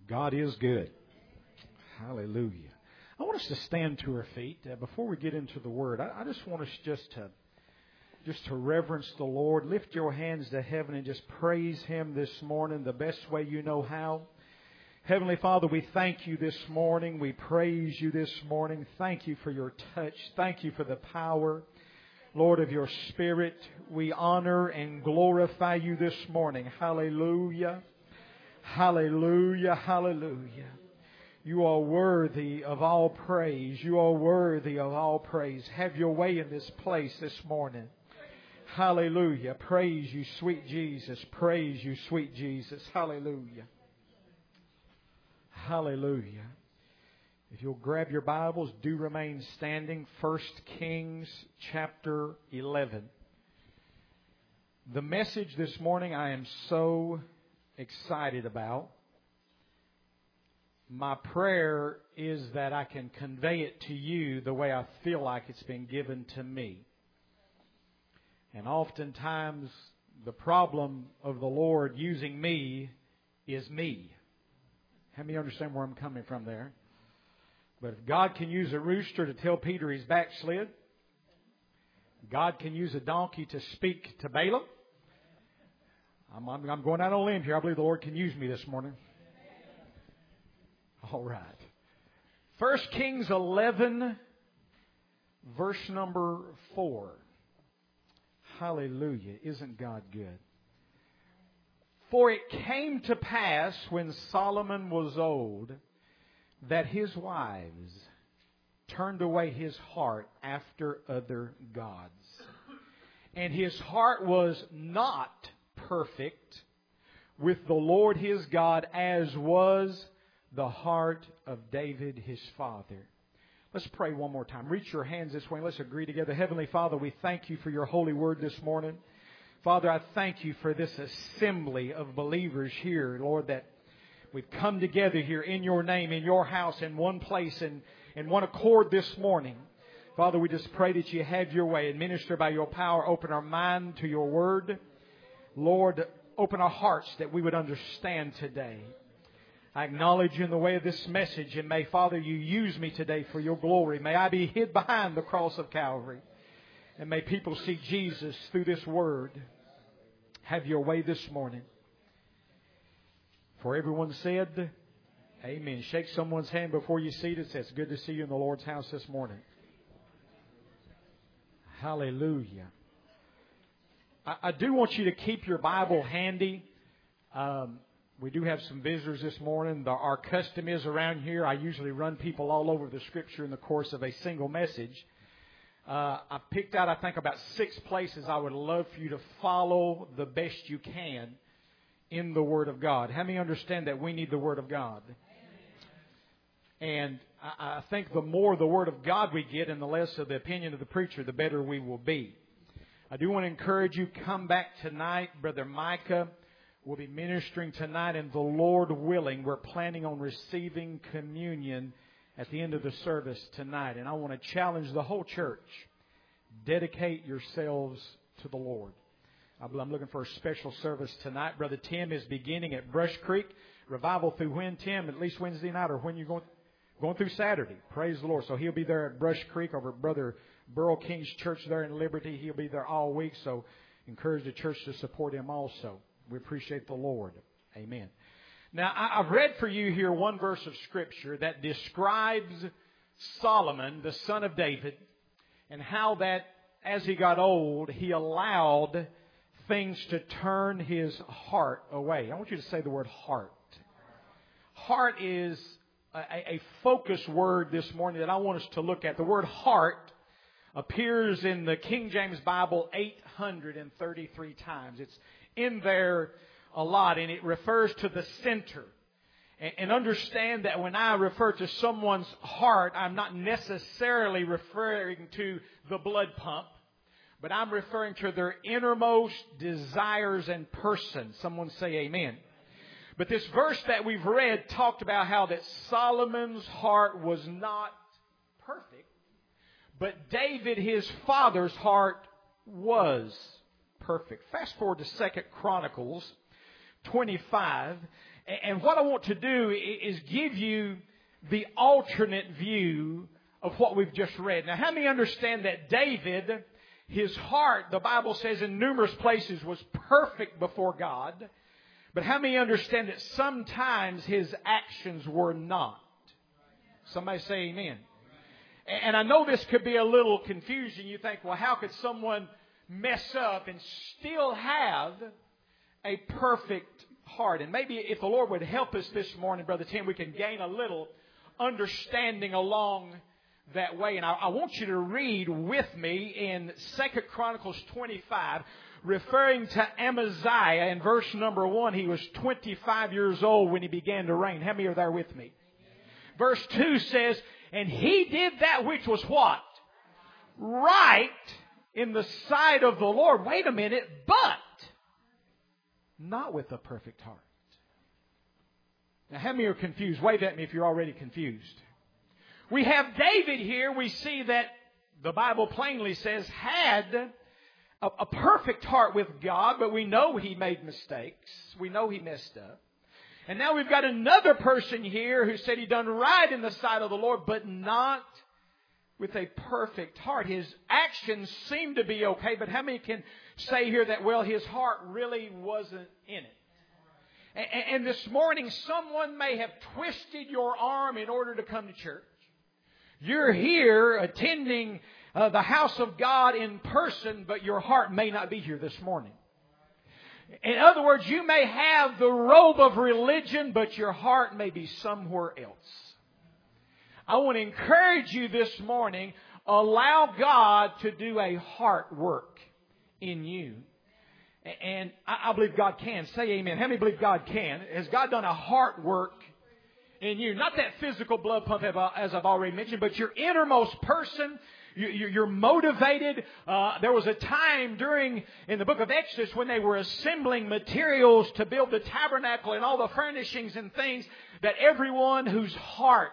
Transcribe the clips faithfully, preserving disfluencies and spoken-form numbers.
God is good. Hallelujah. I want us to stand to our feet. Uh, before we get into the Word, I, I just want us just to, just to reverence the Lord. Lift your hands to heaven and just praise Him this morning the best way you know how. Heavenly Father, we thank You this morning. We praise You this morning. Thank You for Your touch. Thank You for the power, Lord, of Your Spirit. We honor and glorify You this morning. Hallelujah. Hallelujah. Hallelujah. You are worthy of all praise. You are worthy of all praise. Have Your way in this place this morning. Hallelujah. Praise You, sweet Jesus. Praise You, sweet Jesus. Hallelujah. Hallelujah. If you'll grab your Bibles, do remain standing. First Kings chapter eleven. The message this morning I am so excited about. My prayer is that I can convey it to you the way I feel like it's been given to me. And oftentimes the problem of the Lord using me is me. How many understand where I'm coming from there? But if God can use a rooster to tell Peter he's backslid, God can use a donkey to speak to Balaam. I'm, I'm, I'm going out on a limb here. I believe the Lord can use me this morning. All right. First Kings eleven, verse number four. Hallelujah. Isn't God good? For it came to pass when Solomon was old that his wives turned away his heart after other gods. And his heart was not perfect with the Lord his God, as was the heart of David his father. Let's pray one more time. Reach your hands this way and let's agree together. Heavenly Father, we thank You for Your holy word this morning. Father, I thank You for this assembly of believers here, Lord, that we've come together here in Your name, in Your house, in one place, and in one accord this morning. Father, we just pray that You have Your way and minister by Your power. Open our mind to Your word. Lord, open our hearts that we would understand today. I acknowledge You in the way of this message, and may, Father, You use me today for Your glory. May I be hid behind the cross of Calvary. And may people see Jesus through this word. Have Your way this morning. For everyone said, amen. Shake someone's hand before you seat it. Say, it's good to see you in the Lord's house this morning. Hallelujah. I, I do want you to keep your Bible handy. Um, we do have some visitors this morning. The, our custom is around here, I usually run people all over the Scripture in the course of a single message. Uh, I picked out, I think, about six places I would love for you to follow the best you can in the Word of God. How many understand that we need the Word of God? And I, I think the more the Word of God we get and the less of the opinion of the preacher, the better we will be. I do want to encourage you, come back tonight. Brother Micah will be ministering tonight, and the Lord willing, we're planning on receiving communion at the end of the service tonight. And I want to challenge the whole church. Dedicate yourselves to the Lord. I'm looking for a special service tonight. Brother Tim is beginning at Brush Creek. Revival through when, Tim? At least Wednesday night, or when you're going, going through Saturday. Praise the Lord. So he'll be there at Brush Creek over at Brother Burl King's church there in Liberty. He'll be there all week. So encourage the church to support him also. We appreciate the Lord. Amen. Now, I've read for you here one verse of Scripture that describes Solomon, the son of David, and how that as he got old, he allowed things to turn his heart away. I want you to say the word heart. Heart is a, a focus word this morning that I want us to look at. The word heart appears in the King James Bible eight hundred thirty-three times. It's in there a lot, and it refers to the center. And understand that when I refer to someone's heart, I'm not necessarily referring to the blood pump, but I'm referring to their innermost desires and person. Someone say amen. But this verse that we've read talked about how that Solomon's heart was not perfect, but David, his father's heart, was perfect. Fast forward to Second Chronicles twenty-five, And what I want to do is give you the alternate view of what we've just read. Now, how many understand that David, his heart, the Bible says in numerous places, was perfect before God? But how many understand that sometimes his actions were not? Somebody say amen. And I know this could be a little confusing. You think, well, how could someone mess up and still have a perfect heart? And maybe if the Lord would help us this morning, Brother Tim, we can gain a little understanding along that way. And I, I want you to read with me in Second Chronicles twenty-five, referring to Amaziah in verse number one. He was twenty-five years old when he began to reign. How many are there with me? Verse two says, and he did that which was what? Right in the sight of the Lord. Wait a minute, but not with a perfect heart. Now, how many are confused? Wave at me if you're already confused. We have David here. We see that the Bible plainly says had a, a perfect heart with God, but we know he made mistakes. We know he messed up. And now we've got another person here who said he done right in the sight of the Lord, but not with a perfect heart. His actions seem to be okay, but how many can say here that, well, his heart really wasn't in it? And, and this morning, someone may have twisted your arm in order to come to church. You're here attending uh, the house of God in person, but your heart may not be here this morning. In other words, you may have the robe of religion, but your heart may be somewhere else. I want to encourage you this morning, allow God to do a heart work in you. And I believe God can. Say amen. How many believe God can? Has God done a heart work in you? Not that physical blood pump, as I've already mentioned, but your innermost person. You're motivated. Uh, there was a time during, in the book of Exodus, when they were assembling materials to build the tabernacle and all the furnishings and things, that everyone whose heart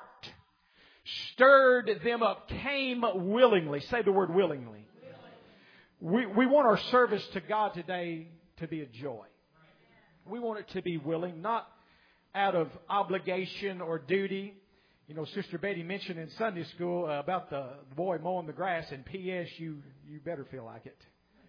stirred them up came willingly. Say the word willingly. We, we want our service to God today to be a joy. We want it to be willing, not out of obligation or duty. You know, Sister Betty mentioned in Sunday school uh, about the boy mowing the grass, and P S you you better feel like it.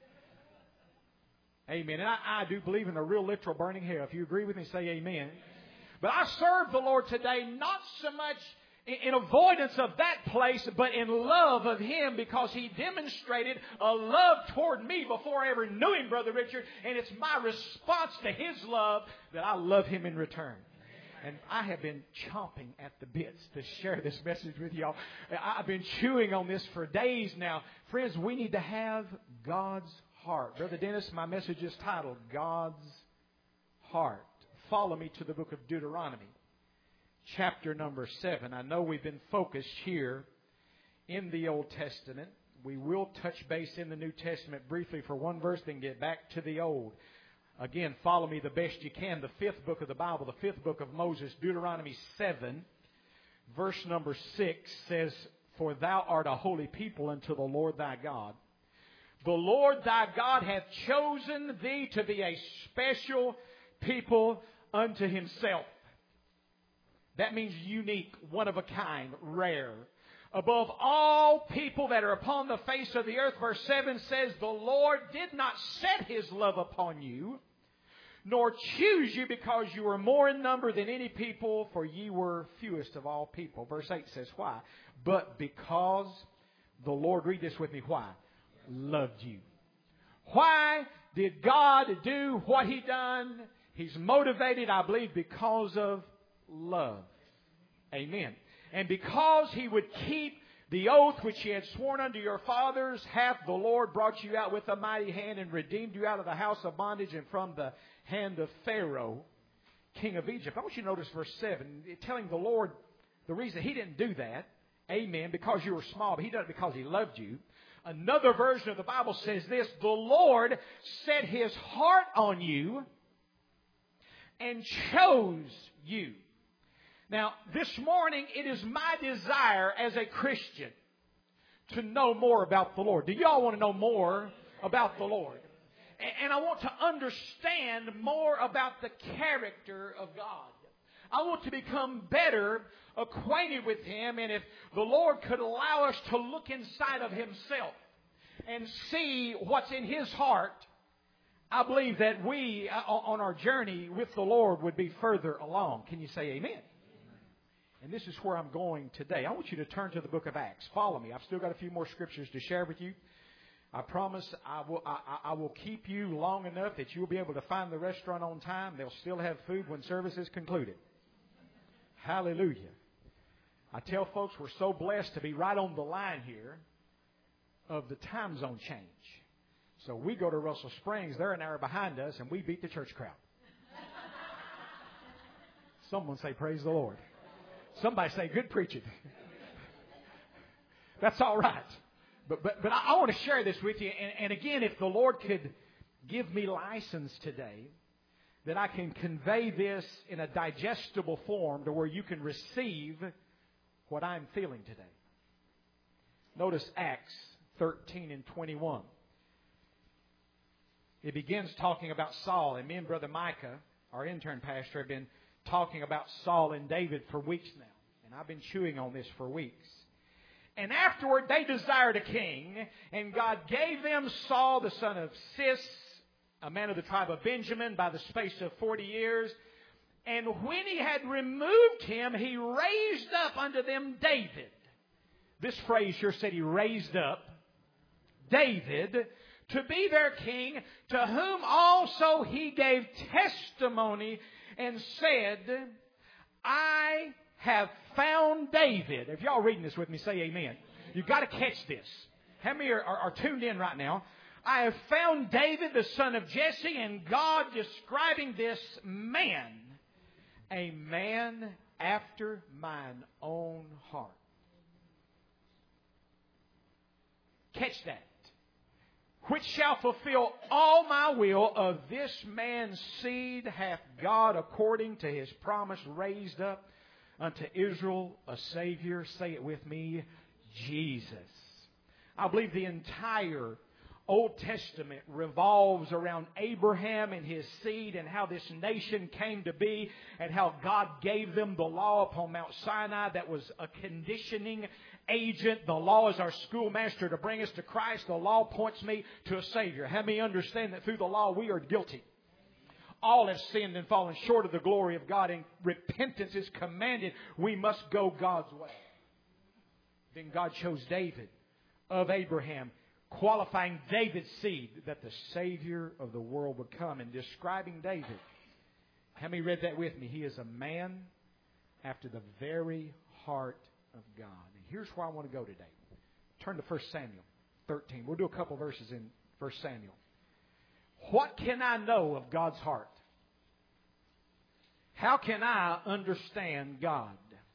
Amen. And I, I do believe in a real literal burning hell. If you agree with me, say amen. But I serve the Lord today not so much in, in avoidance of that place, but in love of Him, because He demonstrated a love toward me before I ever knew Him, Brother Richard. And it's my response to His love that I love Him in return. And I have been chomping at the bits to share this message with y'all. I've been chewing on this for days now. Friends, we need to have God's heart. Brother Dennis, my message is titled, God's Heart. Follow me to the book of Deuteronomy, chapter number seven. I know we've been focused here in the Old Testament. We will touch base in the New Testament briefly for one verse, then get back to the Old. Again, follow me the best you can. The fifth book of the Bible, the fifth book of Moses, Deuteronomy seven, verse number six says, for thou art a holy people unto the Lord thy God. The Lord thy God hath chosen thee to be a special people unto Himself. That means unique, one of a kind, rare. Above all people that are upon the face of the earth, verse seven says, the Lord did not set His love upon you, nor choose you because you were more in number than any people, for ye were fewest of all people. Verse eight says, why? But because the Lord, read this with me, why? Loved you. Why did God do what He done? He's motivated, I believe, because of love. Amen. And because He would keep the oath which He had sworn unto your fathers, hath the Lord brought you out with a mighty hand and redeemed you out of the house of bondage and from the hand of Pharaoh, king of Egypt. I want you to notice verse seven, telling the Lord the reason He didn't do that, amen, because you were small, but He did it because He loved you. Another version of the Bible says this, the Lord set His heart on you and chose you. Now, this morning, it is my desire as a Christian to know more about the Lord. Do y'all want to know more about the Lord? And I want to understand more about the character of God. I want to become better acquainted with Him. And if the Lord could allow us to look inside of Himself and see what's in His heart, I believe that we, on our journey with the Lord, would be further along. Can you say amen? And this is where I'm going today. I want you to turn to the book of Acts. Follow me. I've still got a few more scriptures to share with you. I promise I will, I, I will keep you long enough that you'll be able to find the restaurant on time. They'll still have food when service is concluded. Hallelujah. I tell folks we're so blessed to be right on the line here of the time zone change. So we go to Russell Springs, they're an hour behind us, and we beat the church crowd. Someone say, praise the Lord. Somebody say, good preaching. That's all right. But but but I, I want to share this with you. And, and again, if the Lord could give me license today, that I can convey this in a digestible form to where you can receive what I'm feeling today. Notice Acts thirteen and twenty-one. It begins talking about Saul. And me and Brother Micah, our intern pastor, have been talking about Saul and David for weeks now. And I've been chewing on this for weeks. And afterward, they desired a king. And God gave them Saul, the son of Cis, a man of the tribe of Benjamin, by the space of forty years. And when he had removed him, he raised up unto them David. This phrase here said he raised up David to be their king, to whom also he gave testimony and said, I have found David. If y'all reading this with me, say amen. You've got to catch this. How many are, are, are tuned in right now? I have found David, the son of Jesse, and God describing this man, a man after mine own heart. Catch that. Which shall fulfill all my will. Of this man's seed hath God, according to His promise, raised up unto Israel a Savior. Say it with me, Jesus. I believe the entire Old Testament revolves around Abraham and his seed and how this nation came to be and how God gave them the law upon Mount Sinai that was a conditioning agent. The law is our schoolmaster to bring us to Christ. The law points me to a Savior. How many understand that through the law we are guilty? All have sinned and fallen short of the glory of God, and repentance is commanded. We must go God's way. Then God chose David of Abraham, qualifying David's seed that the Savior of the world would come. And describing David, how many read that with me? He is a man after the very heart of God. And here's where I want to go today. Turn to First Samuel thirteen. We'll do a couple verses in First Samuel. What can I know of God's heart? How can I understand God?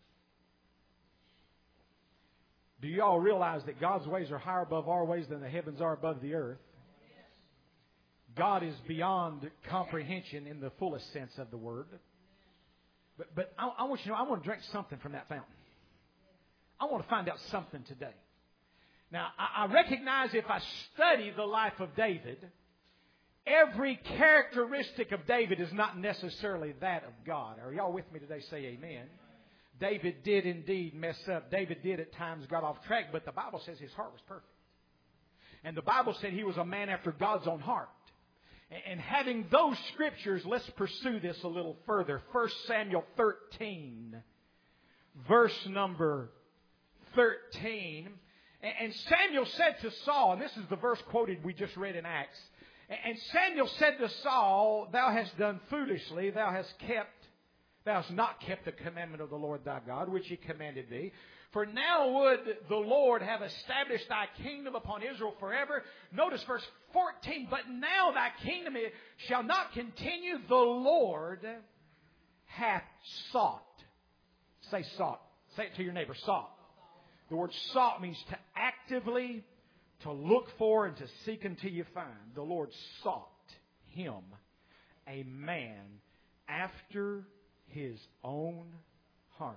Do you all realize that God's ways are higher above our ways than the heavens are above the earth? God is beyond comprehension in the fullest sense of the word. But, but I, I want you to know, I want to drink something from that fountain. I want to find out something today. Now, I, I recognize if I study the life of David, every characteristic of David is not necessarily that of God. Are y'all with me today? Say amen. David did indeed mess up. David did at times got off track, but the Bible says his heart was perfect. And the Bible said he was a man after God's own heart. And having those scriptures, let's pursue this a little further. First Samuel thirteen, verse number thirteen. And Samuel said to Saul, and this is the verse quoted we just read in Acts. And Samuel said to Saul, thou hast done foolishly, thou hast kept Thou hast not kept the commandment of the Lord thy God, which He commanded thee. For now would the Lord have established thy kingdom upon Israel forever. Notice verse fourteen. But now thy kingdom shall not continue. The Lord hath sought. Say sought. Say it to your neighbor. Sought. The word sought means to actively, to look for, and to seek until you find. The Lord sought him, a man after His own heart.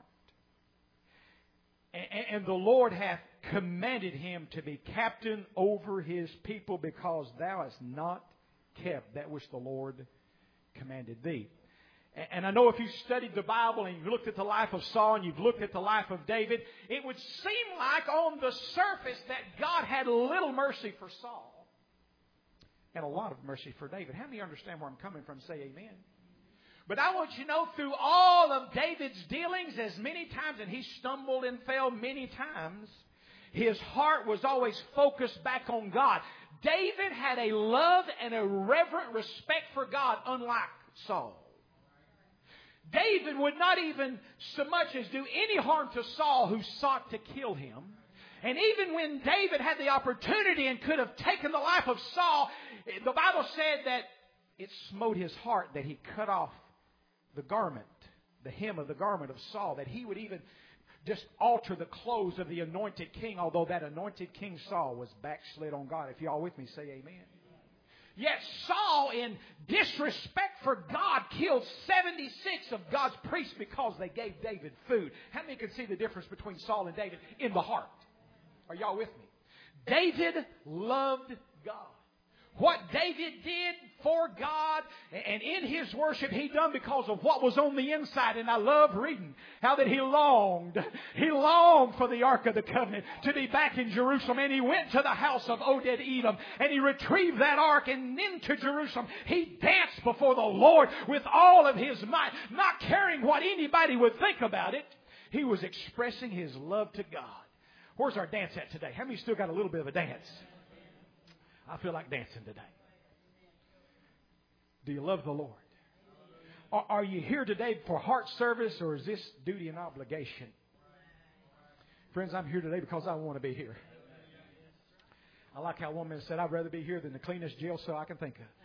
And, and the Lord hath commanded him to be captain over His people, because thou hast not kept that which the Lord commanded thee. And I know if you studied the Bible and you've looked at the life of Saul and you've looked at the life of David, it would seem like on the surface that God had little mercy for Saul and a lot of mercy for David. How many understand where I'm coming from? Say amen. But I want you to know through all of David's dealings, as many times, and he stumbled and fell many times, his heart was always focused back on God. David had a love and a reverent respect for God, unlike Saul. David would not even so much as do any harm to Saul, who sought to kill him. And even when David had the opportunity and could have taken the life of Saul, the Bible said that it smote his heart that he cut off the garment, the hem of the garment of Saul, that he would even just alter the clothes of the anointed king, although that anointed king Saul was backslid on God. If y'all with me, say amen. Yet Saul, in disrespect for God, killed seventy-six of God's priests because they gave David food. How many can see the difference between Saul and David in the heart? Are y'all with me? David loved God. What David did for God and in his worship, he done because of what was on the inside. And I love reading how that he longed. He longed for the Ark of the Covenant to be back in Jerusalem. And he went to the house of Obed-Edom and he retrieved that Ark, and into Jerusalem he danced before the Lord with all of his might, not caring what anybody would think about it. He was expressing his love to God. Where's our dance at today? How many still got a little bit of a dance? I feel like dancing today. Do you love the Lord? Are, are you here today for heart service, or is this duty and obligation? Friends, I'm here today because I want to be here. I like how one man said, I'd rather be here than the cleanest jail cell I can think of.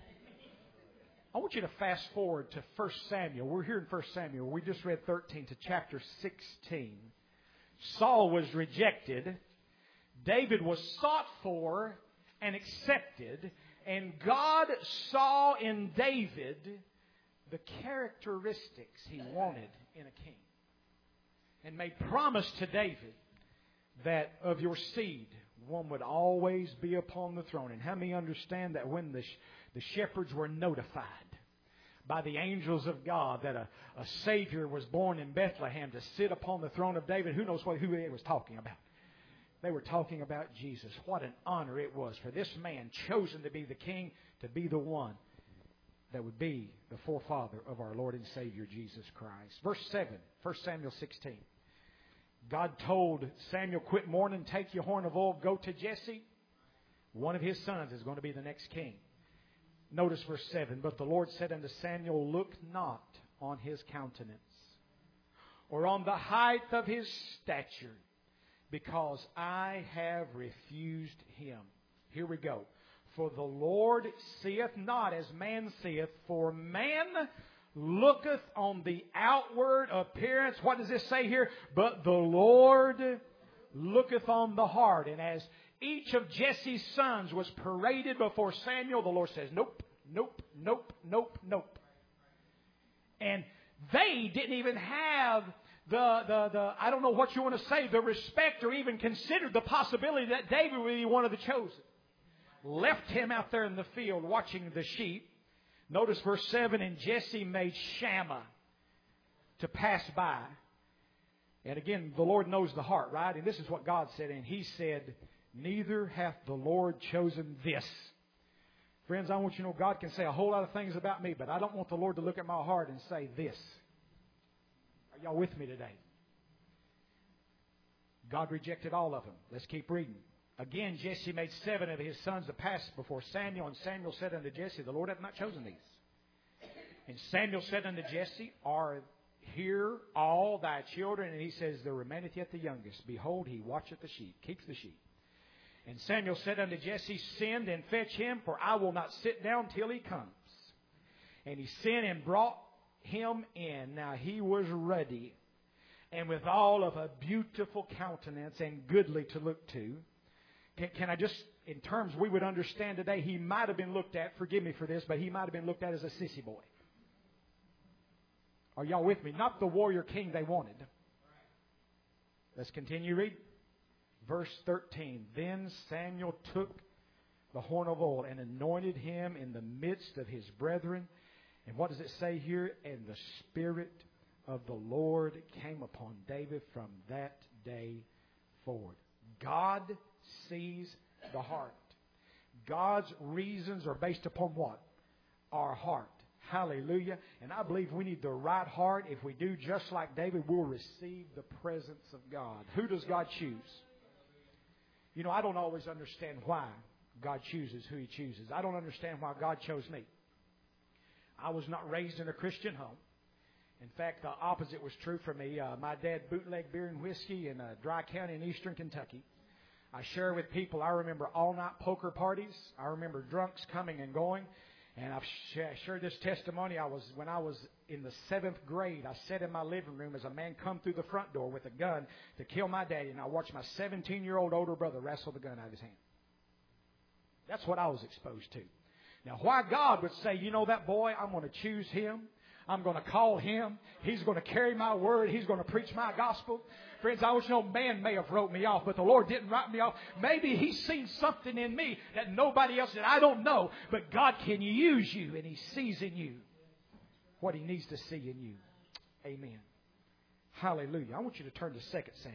I want you to fast forward to First Samuel. We're here in First Samuel. We just read thirteen to chapter sixteen. Saul was rejected. David was sought for and accepted, and God saw in David the characteristics He wanted in a king, and made promise to David that of your seed one would always be upon the throne. And how many understand that when the, the shepherds were notified by the angels of God that a, a Savior was born in Bethlehem to sit upon the throne of David, who knows what, who they was talking about? They were talking about Jesus. What an honor it was for this man chosen to be the king, to be the one that would be the forefather of our Lord and Savior Jesus Christ. Verse seven, First Samuel sixteen. God told Samuel, quit mourning, take your horn of oil, go to Jesse. One of his sons is going to be the next king. Notice verse seven. But the Lord said unto Samuel, look not on his countenance, or on the height of his stature, because I have refused him. Here we go. For the Lord seeth not as man seeth, for man looketh on the outward appearance. What does this say here? But the Lord looketh on the heart. And as each of Jesse's sons was paraded before Samuel, the Lord says, nope, nope, nope, nope, nope. And they didn't even have The, the, the, I don't know what you want to say, the respect, or even considered the possibility that David would be one of the chosen. Left him out there in the field watching the sheep. Notice verse seven, and Jesse made Shammah to pass by. And again, the Lord knows the heart, right? And this is what God said. And He said, neither hath the Lord chosen this. Friends, I want you to know God can say a whole lot of things about me, but I don't want the Lord to look at my heart and say this. Y'all with me today? God rejected all of them. Let's keep reading. Again, Jesse made seven of his sons to pass before Samuel. And Samuel said unto Jesse, the Lord hath not chosen these. And Samuel said unto Jesse, are here all thy children? And he says, there remaineth yet the youngest. Behold, he watcheth the sheep, keeps the sheep. And Samuel said unto Jesse, send and fetch him, for I will not sit down till he comes. And he sent and brought him in. Now he was ruddy, and with all of a beautiful countenance, and goodly to look to. Can, can I just, in terms we would understand today, he might have been looked at, forgive me for this, but he might have been looked at as a sissy boy. Are y'all with me? Not the warrior king they wanted. Let's continue reading. Verse thirteen. Then Samuel took the horn of oil and anointed him in the midst of his brethren, And what does it say here? And the Spirit of the Lord came upon David from that day forward. God sees the heart. God's reasons are based upon what? Our heart. Hallelujah. And I believe we need the right heart. If we do just like David, we'll receive the presence of God. Who does God choose? You know, I don't always understand why God chooses who He chooses. I don't understand why God chose me. I was not raised in a Christian home. In fact, the opposite was true for me. Uh, my dad bootlegged beer and whiskey in uh, Dry County in eastern Kentucky. I share with people, I remember all-night poker parties. I remember drunks coming and going. And I've shared this testimony. I was when I was in the seventh grade, I sat in my living room as a man come through the front door with a gun to kill my daddy. And I watched my seventeen-year-old older brother wrestle the gun out of his hand. That's what I was exposed to. Now, why God would say, you know that boy, I'm going to choose him. I'm going to call him. He's going to carry my word. He's going to preach my gospel. Friends, I wish no man may have wrote me off, but the Lord didn't write me off. Maybe He's seen something in me that nobody else did. I don't know. But God can use you, and He sees in you what He needs to see in you. Amen. Hallelujah. I want you to turn to Second Samuel.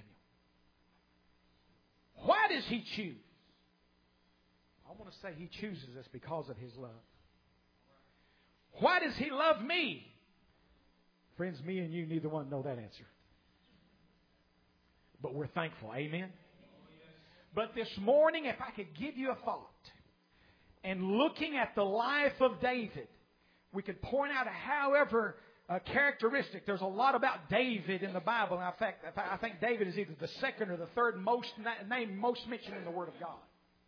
Why does He choose? I want to say He chooses us because of His love. Why does He love me? Friends, me and you, neither one know that answer. But we're thankful. Amen? But this morning, if I could give you a thought, and looking at the life of David, we could point out however uh, characteristic. There's a lot about David in the Bible. And in fact, I think David is either the second or the third most na- name most mentioned in the Word of God.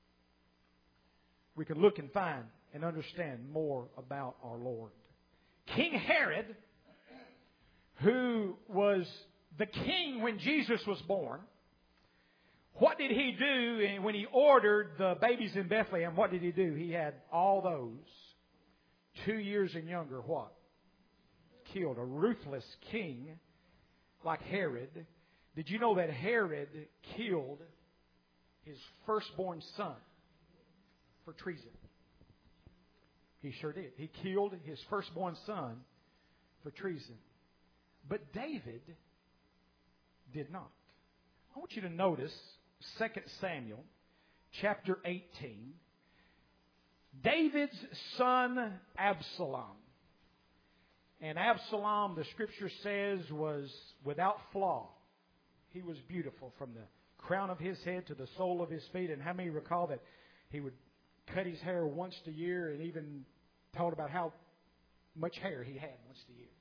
We can look and find and understand more about our Lord. King Herod, who was the king when Jesus was born, what did he do when he ordered the babies in Bethlehem? What did he do? He had all those two years and younger, what? Killed. A ruthless king like Herod. Did you know that Herod killed his firstborn son for treason? He sure did. He killed his firstborn son for treason. But David did not. I want you to notice Second Samuel chapter eighteen. David's son Absalom. And Absalom, the Scripture says, was without flaw. He was beautiful from the crown of his head to the sole of his feet. And how many recall that he would cut his hair once a year and even told about how much hair he had once a year?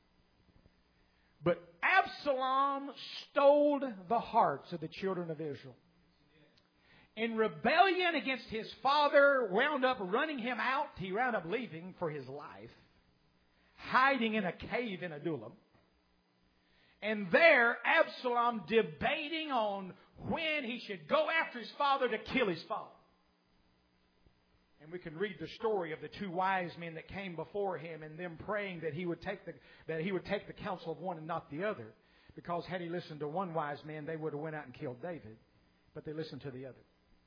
But Absalom stole the hearts of the children of Israel. In rebellion against his father, wound up running him out. He wound up leaving for his life, hiding in a cave in Adullam. And there, Absalom debating on when he should go after his father to kill his father. And we can read the story of the two wise men that came before him and them praying that he would take the that he would take the counsel of one and not the other. Because had he listened to one wise man, they would have went out and killed David. But they listened to the other.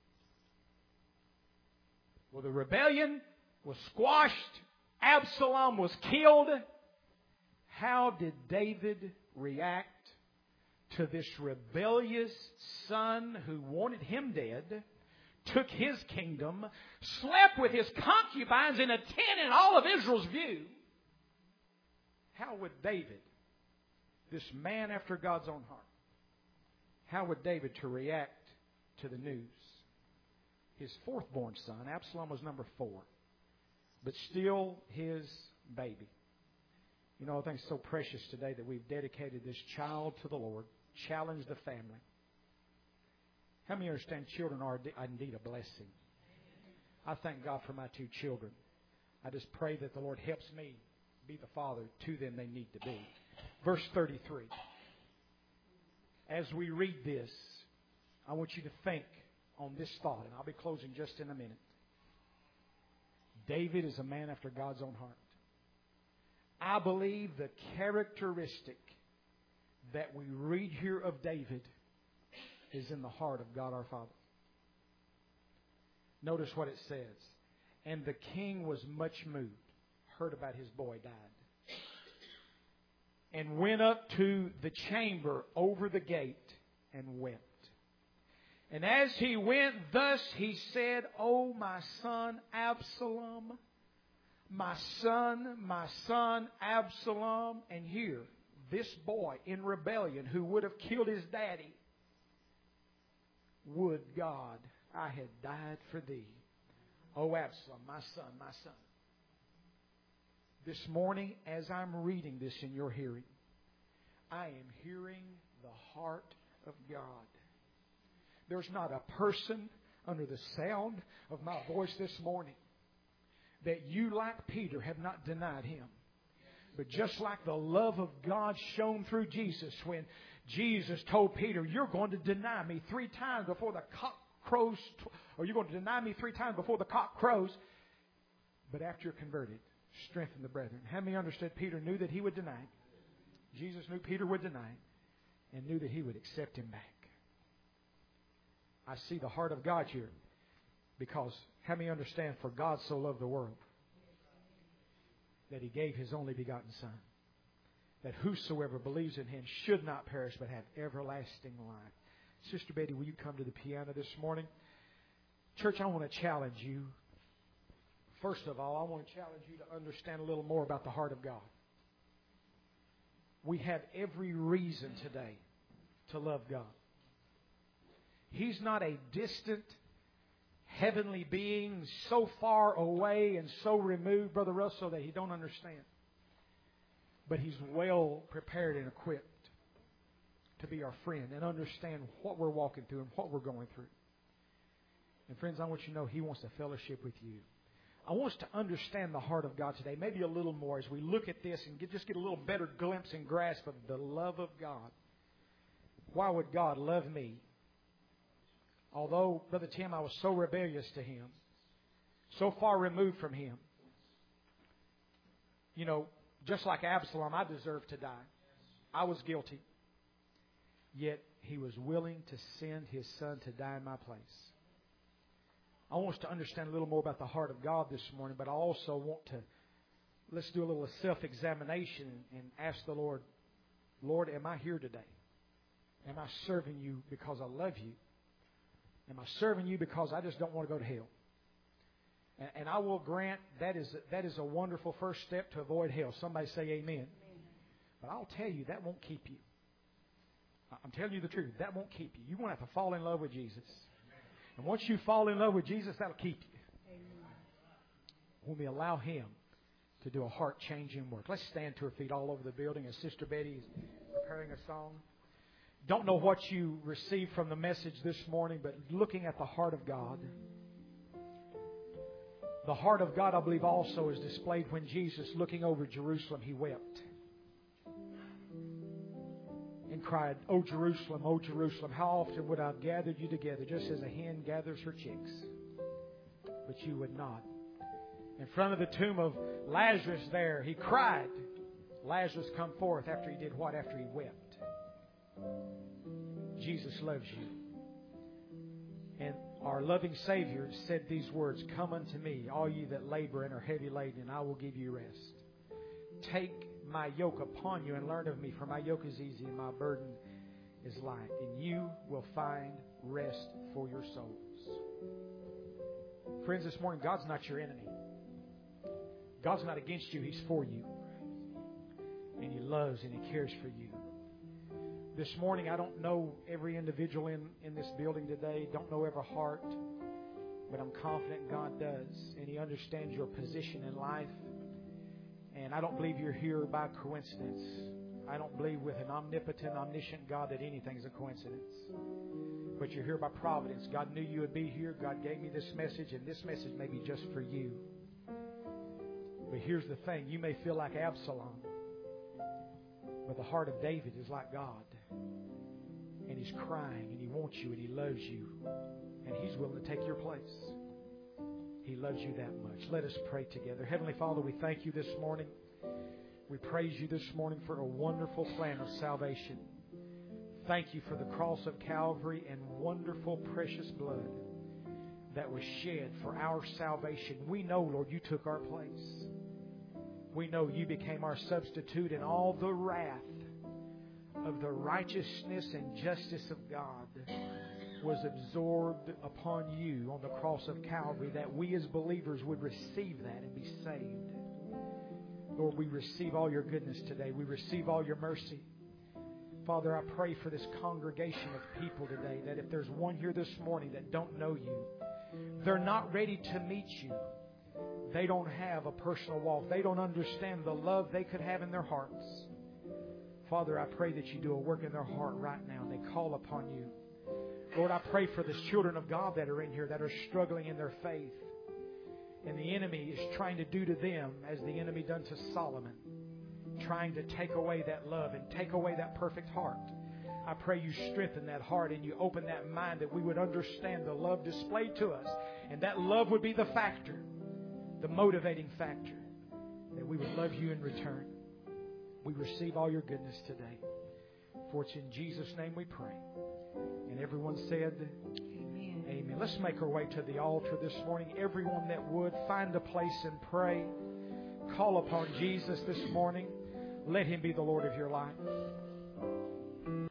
Well, the rebellion was squashed. Absalom was killed. How did David react to this rebellious son who wanted him dead, took his kingdom, slept with his concubines in a tent in all of Israel's view? How would David, this man after God's own heart, how would David to react to the news? His fourth-born son, Absalom, was number four, but still his baby. You know, I think it's so precious today that we've dedicated this child to the Lord, challenged the family. How many understand children are indeed a blessing? I thank God for my two children. I just pray that the Lord helps me be the father to them they need to be. Verse thirty-three. As we read this, I want you to think on this thought, and I'll be closing just in a minute. David is a man after God's own heart. I believe the characteristic that we read here of David is in the heart of God our Father. Notice what it says. And the king was much moved, heard about his boy died. And went up to the chamber over the gate and wept. And as he went, thus he said, "O my son Absalom, my son, my son Absalom." And here, this boy in rebellion who would have killed his daddy, "Would God I had died for thee. O Absalom, my son, my son." This morning, as I'm reading this in your hearing, I am hearing the heart of God. There's not a person under the sound of my voice this morning that you, like Peter, have not denied Him. But just like the love of God shone through Jesus when Jesus told Peter, "You're going to deny me three times before the cock crows," or "You're going to deny me three times before the cock crows." But after you're converted, strengthen the brethren. How many understood Peter knew that he would deny him? Jesus knew Peter would deny him and knew that he would accept him back. I see the heart of God here, because how many understand, for God so loved the world that He gave His only begotten Son, that whosoever believes in Him should not perish but have everlasting life. Sister Betty, will you come to the piano this morning? Church, I want to challenge you. First of all, I want to challenge you to understand a little more about the heart of God. We have every reason today to love God. He's not a distant, heavenly being so far away and so removed, Brother Russell, that you don't understand. But He's well prepared and equipped to be our friend and understand what we're walking through and what we're going through. And friends, I want you to know He wants to fellowship with you. I want us to understand the heart of God today, maybe a little more as we look at this and get, just get a little better glimpse and grasp of the love of God. Why would God love me? Although, Brother Tim, I was so rebellious to Him, so far removed from Him. You know, just like Absalom, I deserved to die. I was guilty. Yet He was willing to send His Son to die in my place. I want us to understand a little more about the heart of God this morning, but I also want to, let's do a little self-examination and ask the Lord, "Lord, am I here today? Am I serving You because I love You? Am I serving You because I just don't want to go to hell?" And, and I will grant that is, that is a wonderful first step to avoid hell. Somebody say amen. Amen. But I'll tell you, that won't keep you. I'm telling you the truth. That won't keep you. You're going to have to fall in love with Jesus. And once you fall in love with Jesus, that'll keep you. Amen. When we allow Him to do a heart-changing work. Let's stand to our feet all over the building as Sister Betty is preparing a song. Don't know what you received from the message this morning, but looking at the heart of God. The heart of God, I believe, also is displayed when Jesus, looking over Jerusalem, He wept and cried, "O Jerusalem, O Jerusalem, how often would I have gathered you together, just as a hen gathers her chicks? But you would not." In front of the tomb of Lazarus there, He cried, "Lazarus, come forth." After He did what? After He wept. Jesus loves you. And our loving Savior said these words, "Come unto me, all ye that labor and are heavy laden, and I will give you rest. Take my yoke upon you and learn of me, for my yoke is easy and my burden is light. And you will find rest for your souls." Friends, this morning, God's not your enemy. God's not against you. He's for you. And He loves and He cares for you. This morning, I don't know every individual in, in this building today. Don't know every heart. But I'm confident God does. And He understands your position in life. And I don't believe you're here by coincidence. I don't believe with an omnipotent, omniscient God that anything's a coincidence. But you're here by providence. God knew you would be here. God gave me this message, and this message may be just for you. But here's the thing. You may feel like Absalom, but the heart of David is like God. And He's crying, and He wants you, and He loves you. And He's willing to take your place. He loves you that much. Let us pray together. Heavenly Father, we thank You this morning. We praise You this morning for a wonderful plan of salvation. Thank You for the cross of Calvary and wonderful, precious blood that was shed for our salvation. We know, Lord, You took our place. We know You became our substitute, and all the wrath of the righteousness and justice of God was absorbed upon You on the cross of Calvary, that we as believers would receive that and be saved. Lord, we receive all Your goodness today. We receive all Your mercy. Father, I pray for this congregation of people today, that if there's one here this morning that don't know You, they're not ready to meet You. They don't have a personal walk. They don't understand the love they could have in their hearts. Father, I pray that You do a work in their heart right now, and they call upon You. Lord, I pray for the children of God that are in here that are struggling in their faith. And the enemy is trying to do to them as the enemy done to Solomon, trying to take away that love and take away that perfect heart. I pray You strengthen that heart and You open that mind, that we would understand the love displayed to us. And that love would be the factor, the motivating factor, that we would love You in return. We receive all Your goodness today. For it's in Jesus' name we pray. And everyone said, Amen. Amen. Let's make our way to the altar this morning. Everyone that would, find a place and pray. Call upon Jesus this morning. Let Him be the Lord of your life.